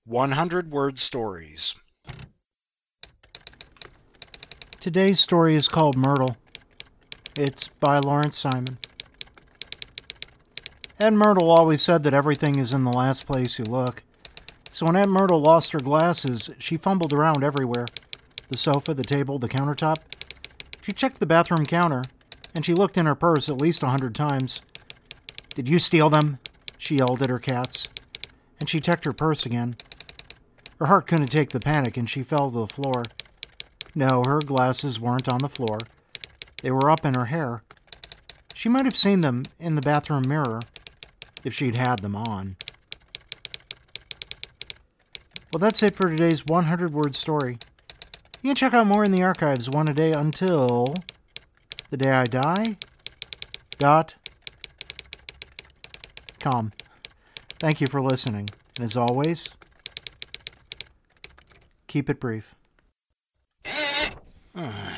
100-word stories. Today's story is called Myrtle. It's by Lawrence Simon. Aunt Myrtle always said that everything is in the last place you look. So when Aunt Myrtle lost her glasses, she fumbled around everywhere. The sofa, the table, the countertop. She checked the bathroom counter, and she looked in her purse at least 100 times. "Did you steal them?" she yelled at her cats. And she checked her purse again. Her heart couldn't take the panic, and she fell to the floor. No, her glasses weren't on the floor. They were up in her hair. She might have seen them in the bathroom mirror if she'd had them on. Well, that's it for today's 100-word story. You can check out more in the archives, one a day until the day I die. .com. Thank you for listening. And as always, keep it brief.